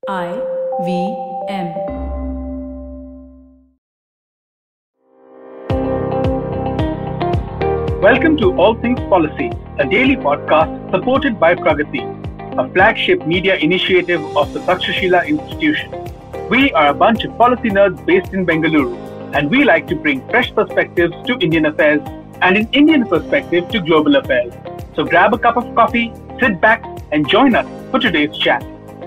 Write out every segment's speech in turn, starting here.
IVM. Welcome to All Things Policy, a daily podcast supported by Pragati, a flagship media initiative of the Takshashila Institution. We are a bunch of policy nerds based in Bengaluru, and we like to bring fresh perspectives to Indian affairs and an Indian perspective to global affairs. So grab a cup of coffee, sit back, and join us for today's chat.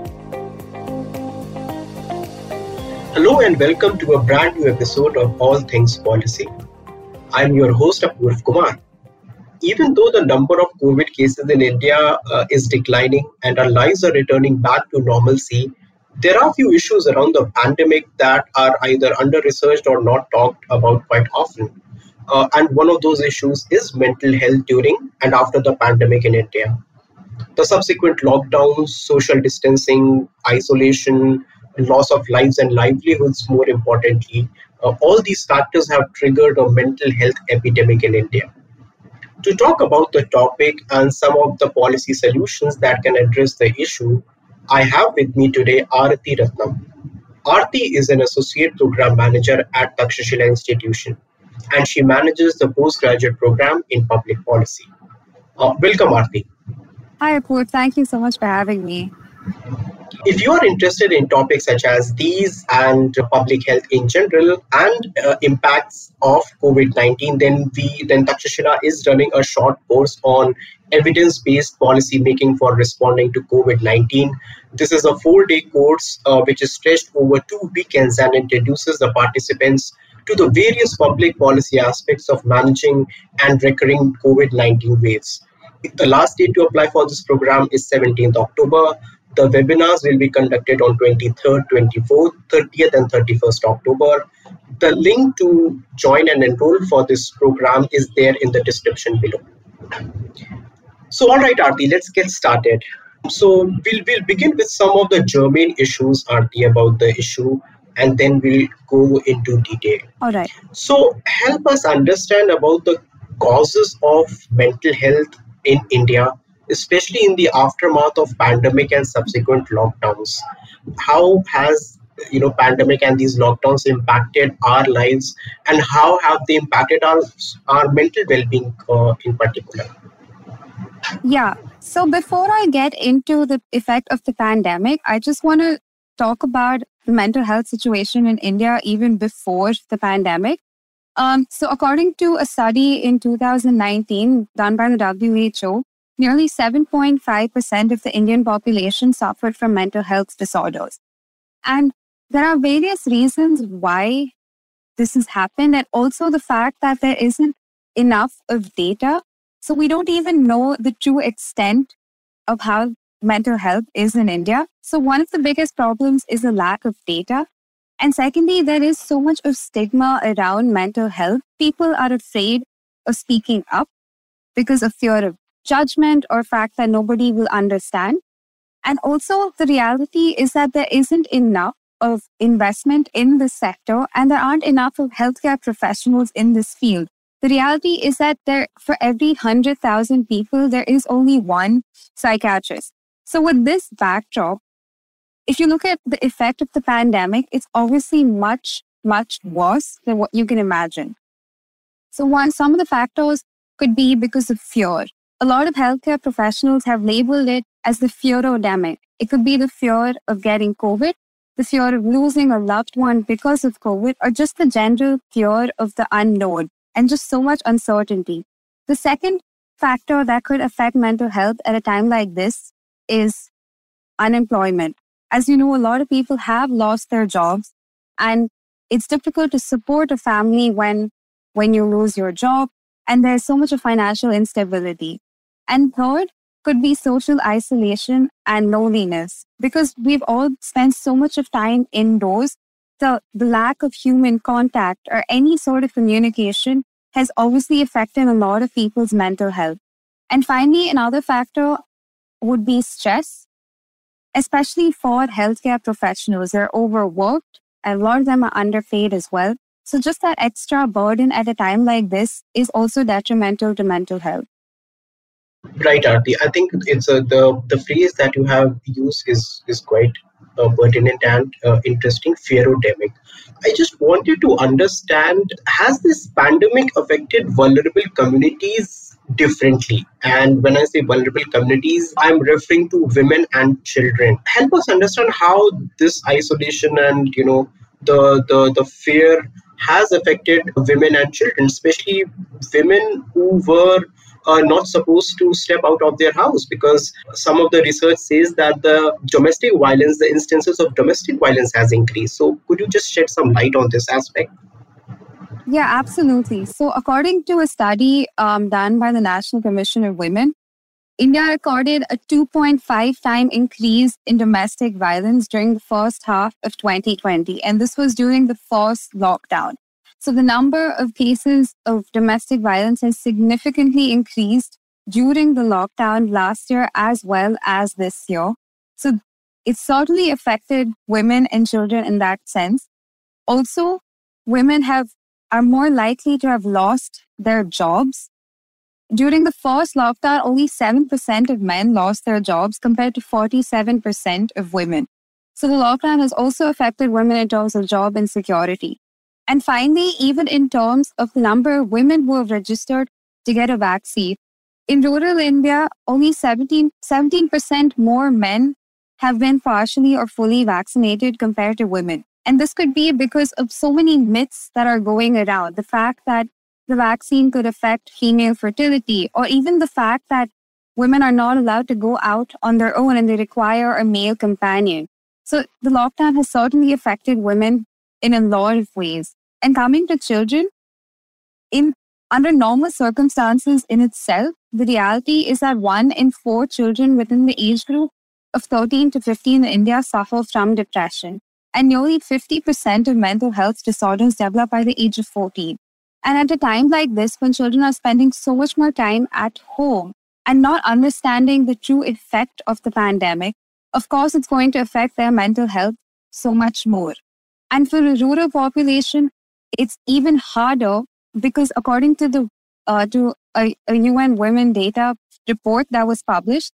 Hello and welcome to a brand new episode of All Things Policy. I'm your host, Apurv Kumar. Even though the number of COVID cases in India is declining and our lives are returning back to normalcy, there are a few issues around the pandemic that are either under-researched or not talked about quite often. And one of those issues is mental health during and after the pandemic in India. The subsequent lockdowns, social distancing, isolation, loss of lives and livelihoods, more importantly, all these factors have triggered a mental health epidemic in India. To talk about the topic and some of the policy solutions that can address the issue, I have with me today Aarti Ratnam. Aarti is an associate program manager at Takshashila Institution, and she manages the postgraduate program in public policy. Welcome, Aarti. Hi, Apurv. Thank you so much for having me. If you are interested in topics such as these and public health in general and impacts of COVID-19, then Takshashila is running a short course on evidence-based policy making for responding to COVID-19. This is a 4-day course which is stretched over 2 weekends and introduces the participants to the various public policy aspects of managing and recurring COVID-19 waves. The last date to apply for this program is 17th October. The webinars will be conducted on 23rd, 24th, 30th and 31st October. The link to join and enroll for this program is there in the description below. So all right, Aarti, let's get started. So we'll begin with some of the germane issues, Aarti, about the issue, and then we'll go into detail. All right. So help us understand about the causes of mental health in India, especially in the aftermath of pandemic and subsequent lockdowns. How has pandemic and these lockdowns impacted our lives, and how have they impacted our mental well-being in particular? Yeah. So before I get into the effect of the pandemic, I just want to talk about the mental health situation in India even before the pandemic. So according to a study in 2019 done by the WHO, nearly 7.5% of the Indian population suffered from mental health disorders. And there are various reasons why this has happened, and also the fact that there isn't enough of data. So we don't even know the true extent of how mental health is in India. So one of the biggest problems is a lack of data. And secondly, there is so much of stigma around mental health. People are afraid of speaking up because of fear of judgment or fact that nobody will understand. And also the reality is that there isn't enough of investment in this sector, and there aren't enough of healthcare professionals in this field. The reality is that for every 100,000 people, there is only one psychiatrist. So with this backdrop, if you look at the effect of the pandemic, it's obviously much, much worse than what you can imagine. So some of the factors could be because of fear. A lot of healthcare professionals have labeled it as the fearodemic. It could be the fear of getting COVID, the fear of losing a loved one because of COVID, or just the general fear of the unknown and just so much uncertainty. The second factor that could affect mental health at a time like this is unemployment. As you know, a lot of people have lost their jobs, and it's difficult to support a family when you lose your job, and there's so much of financial instability. And third could be social isolation and loneliness, because we've all spent so much of time indoors. The lack of human contact or any sort of communication has obviously affected a lot of people's mental health. And finally, another factor would be stress, especially for healthcare professionals. They're overworked, and a lot of them are underpaid as well. So just that extra burden at a time like this is also detrimental to mental health. Right, Aarti. I think it's the phrase that you have used is quite pertinent and interesting fearodemic. I just wanted to understand, has this pandemic affected vulnerable communities differently? And when I say vulnerable communities, I'm referring to women and children. Help us understand how this isolation and the fear has affected women and children, especially women who were not supposed to step out of their house, because some of the research says that the instances of domestic violence has increased. So could you just shed some light on this aspect? Yeah, absolutely. So, according to a study done by the National Commission of Women, India recorded a 2.5 time increase in domestic violence during the first half of 2020. And this was during the first lockdown. So the number of cases of domestic violence has significantly increased during the lockdown last year as well as this year. So it certainly affected women and children in that sense. Also, women are more likely to have lost their jobs. During the first lockdown, only 7% of men lost their jobs compared to 47% of women. So the lockdown has also affected women in terms of job insecurity. And finally, even in terms of the number of women who have registered to get a vaccine, in rural India, only 17% more men have been partially or fully vaccinated compared to women. And this could be because of so many myths that are going around. The fact that the vaccine could affect female fertility, or even the fact that women are not allowed to go out on their own and they require a male companion. So the lockdown has certainly affected women in a lot of ways. And coming to children, under normal circumstances in itself, the reality is that 1 in 4 children within the age group of 13 to 15 in India suffer from depression. And nearly 50% of mental health disorders develop by the age of 14. And at a time like this, when children are spending so much more time at home and not understanding the true effect of the pandemic, of course, it's going to affect their mental health so much more. And for a rural population, it's even harder because according to a UN Women data report that was published,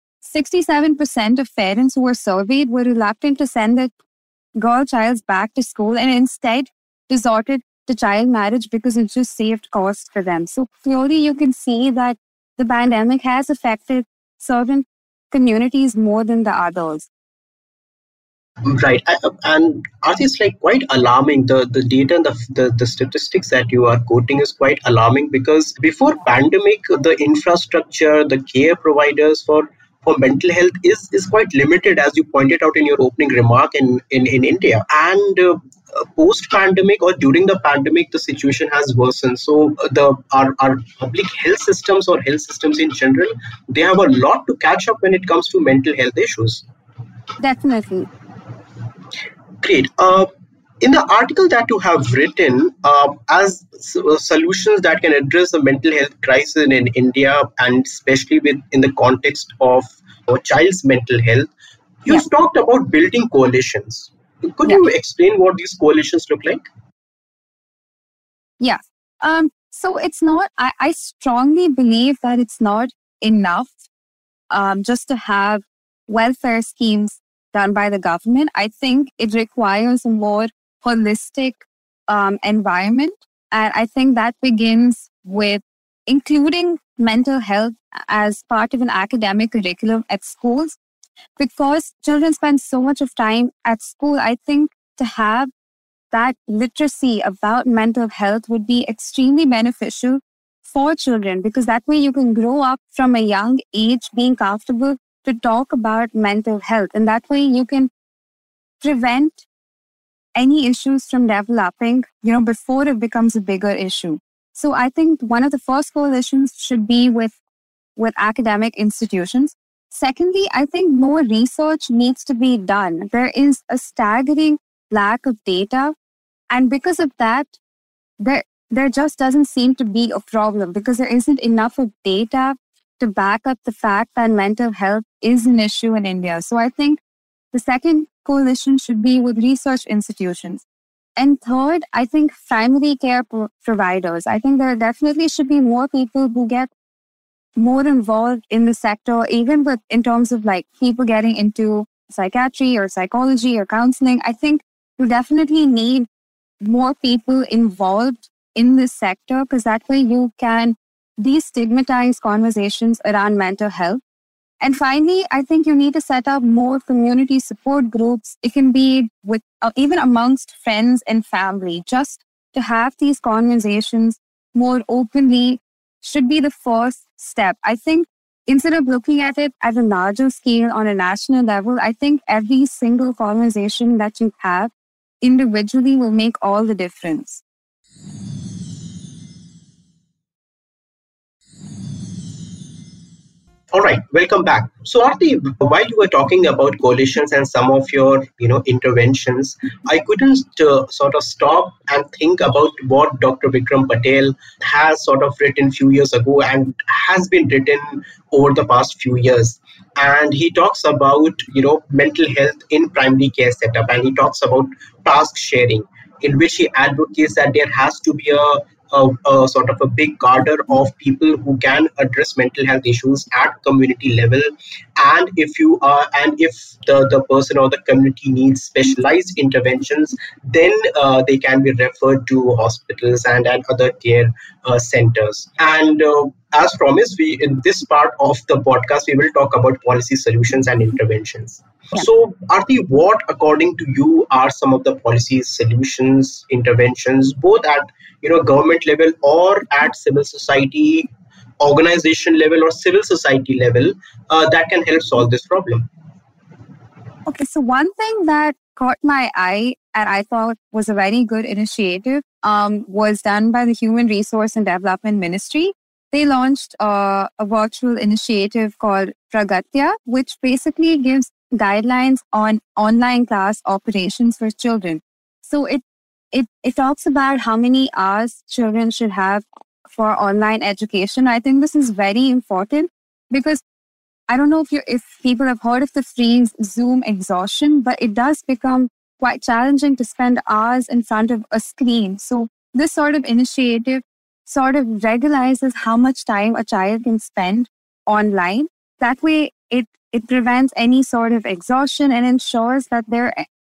67% of parents who were surveyed were reluctant to send their girl childs back to school and instead resorted to child marriage because it just saved costs for them. So clearly you can see that the pandemic has affected certain communities more than the others. Right. And are these like quite alarming? The data and the statistics that you are quoting is quite alarming, because before pandemic, the infrastructure, the care providers for mental health is quite limited, as you pointed out in your opening remark in India. And post pandemic or during the pandemic, the situation has worsened. So our public health systems or health systems in general, they have a lot to catch up when it comes to mental health issues. Definitely. Great. In the article that you have written, as solutions that can address the mental health crisis in India, and especially in the context of a child's mental health, you've talked about building coalitions. Could you explain what these coalitions look like? Yeah. So it's not, I strongly believe that it's not enough just to have welfare schemes done by the government. I think it requires a more holistic environment. And I think that begins with including mental health as part of an academic curriculum at schools. Because children spend so much of time at school, I think to have that literacy about mental health would be extremely beneficial for children, because that way you can grow up from a young age being comfortable to talk about mental health. And that way you can prevent any issues from developing, before it becomes a bigger issue. So I think one of the first coalitions should be with academic institutions. Secondly, I think more research needs to be done. There is a staggering lack of data. And because of that, there just doesn't seem to be a problem, because there isn't enough of data to back up the fact that mental health is an issue in India. So I think the second coalition should be with research institutions. And third, I think primary care providers. I think there definitely should be more people who get more involved in the sector, even in terms of like people getting into psychiatry or psychology or counseling. I think you definitely need more people involved in this sector because that way you can destigmatize conversations around mental health. And finally, I think you need to set up more community support groups. It can be with even amongst friends and family. Just to have these conversations more openly should be the first step. I think instead of looking at it at a larger scale on a national level, I think every single conversation that you have individually will make all the difference. All right, welcome back. So, Aarti, while you were talking about coalitions and some of your, interventions, I couldn't sort of stop and think about what Dr. Vikram Patel has sort of written few years ago and has been written over the past few years. And he talks about, mental health in primary care setup, and he talks about task sharing, in which he advocates that there has to be a sort of a big cadre of people who can address mental health issues at community level. And if the person or the community needs specialized interventions, then they can be referred to hospitals and other care centers. And as promised, we in this part of the podcast we will talk about policy solutions and interventions. Yeah. So, Aarti, what, according to you, are some of the policy solutions, interventions, both at government level or at civil society organization level or civil society level that can help solve this problem? Okay, so one thing that caught my eye and I thought was a very good initiative was done by the Human Resource and Development Ministry. They launched a virtual initiative called Pragatya, which basically gives guidelines on online class operations for children. So it talks about how many hours children should have for online education. I think this is very important because I don't know if people have heard of the phrase Zoom exhaustion, but it does become quite challenging to spend hours in front of a screen. So this sort of initiative sort of regularizes how much time a child can spend online. That way, it prevents any sort of exhaustion and ensures that they're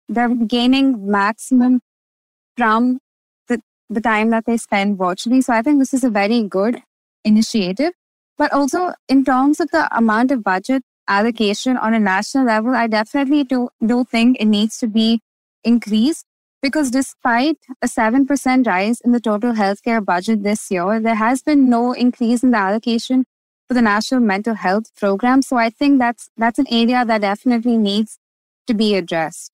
gaining maximum from the time that they spend virtually. So I think this is a very good initiative. But also in terms of the amount of budget allocation on a national level, I definitely do think it needs to be increased because despite a 7% rise in the total healthcare budget this year, there has been no increase in the allocation for the National Mental Health Program. So I think that's an area that definitely needs to be addressed.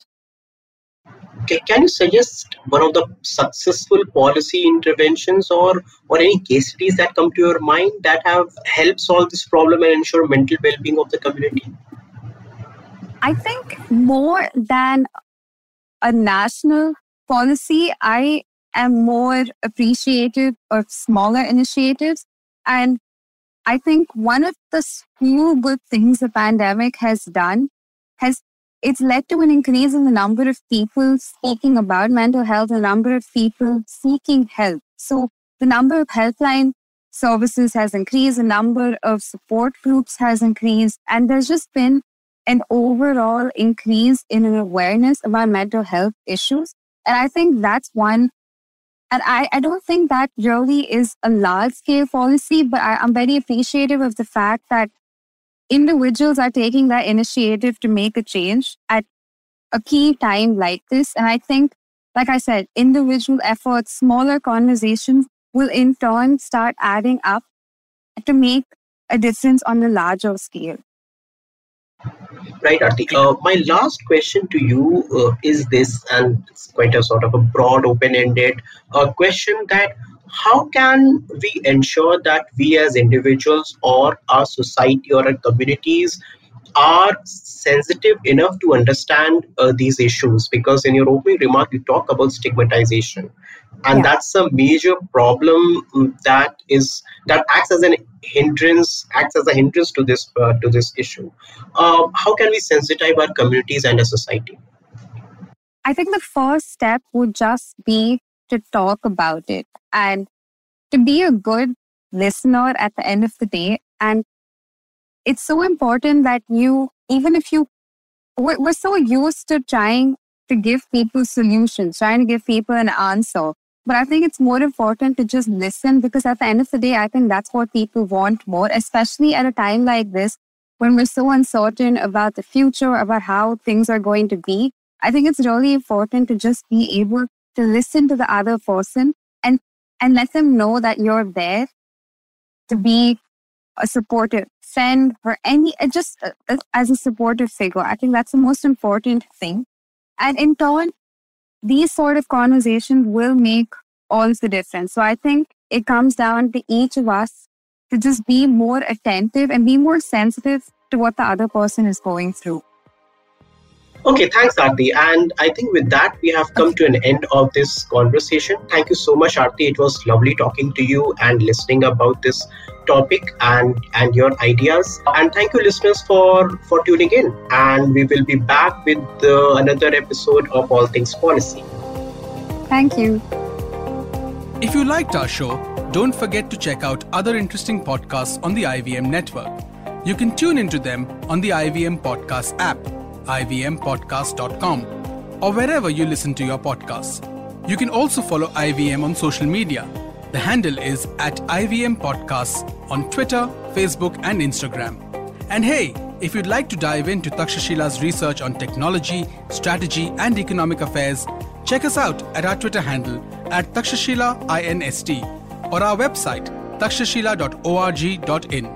Okay, can you suggest one of the successful policy interventions or any case studies that come to your mind that have helped solve this problem and ensure mental well-being of the community? I think more than a national policy, I am more appreciative of smaller initiatives. And I think one of the few good things the pandemic has done it's led to an increase in the number of people speaking about mental health, the number of people seeking help. So the number of helpline services has increased, the number of support groups has increased, and there's just been an overall increase in an awareness about mental health issues. And I think that's one. And I don't think that really is a large-scale policy, but I'm very appreciative of the fact that individuals are taking that initiative to make a change at a key time like this. And I think, like I said, individual efforts, smaller conversations will in turn start adding up to make a difference on the larger scale. Right, Aarti. My last question to you is this, and it's quite a sort of a broad, open-ended question that how can we ensure that we as individuals or our society or our communities are sensitive enough to understand these issues? Because in your opening remark, you talk about stigmatization, and that's a major problem that acts as a hindrance to this issue. How can we sensitize our communities and a society? I think the first step would just be to talk about it and to be a good listener at the end of the day. And it's so important that you, even if you we're so used to trying to give people solutions, trying to give people an answer. But I think it's more important to just listen, because at the end of the day, I think that's what people want more, especially at a time like this when we're so uncertain about the future, about how things are going to be. I think it's really important to just be able to listen to the other person and let them know that you're there to be a supportive friend or just as a supportive figure. I think that's the most important thing. And in turn, these sort of conversations will make all the difference. So I think it comes down to each of us to just be more attentive and be more sensitive to what the other person is going through. Okay, thanks, Aarti. And I think with that, we have come to an end of this conversation. Thank you so much, Aarti. It was lovely talking to you and listening about this topic and your ideas. And thank you, listeners, for tuning in. And we will be back with another episode of All Things Policy. Thank you. If you liked our show, don't forget to check out other interesting podcasts on the IVM network. You can tune into them on the IVM Podcast app, ivmpodcast.com, or wherever you listen to your podcasts. You can also follow IVM on social media. The handle is @IVM Podcasts on Twitter, Facebook, and Instagram. And hey, if you'd like to dive into Takshashila's research on technology, strategy, and economic affairs, check us out at our Twitter handle @TakshashilaINST or our website takshashila.org.in.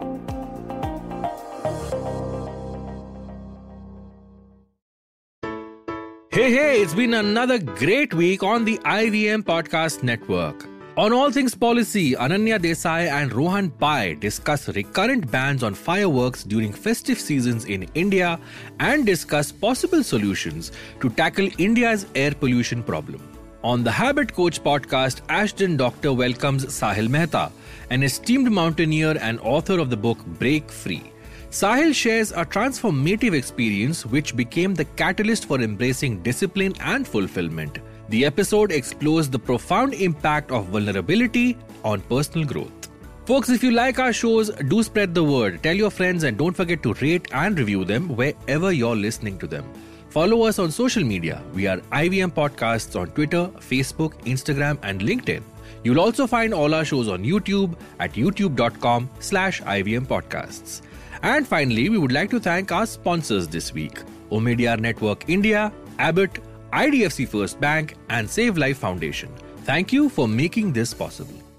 Hey, it's been another great week on the IVM Podcast Network. On All Things Policy, Ananya Desai and Rohan Pai discuss recurrent bans on fireworks during festive seasons in India and discuss possible solutions to tackle India's air pollution problem. On the Habit Coach podcast, Ashton Doctor welcomes Sahil Mehta, an esteemed mountaineer and author of the book Break Free. Sahil shares a transformative experience which became the catalyst for embracing discipline and fulfillment. The episode explores the profound impact of vulnerability on personal growth. Folks, if you like our shows, do spread the word. Tell your friends and don't forget to rate and review them wherever you're listening to them. Follow us on social media. We are IVM Podcasts on Twitter, Facebook, Instagram, and LinkedIn. You'll also find all our shows on YouTube at youtube.com/IVM Podcasts. And finally, we would like to thank our sponsors this week: Omidyar Network India, Abbott, IDFC First Bank, and Save Life Foundation. Thank you for making this possible.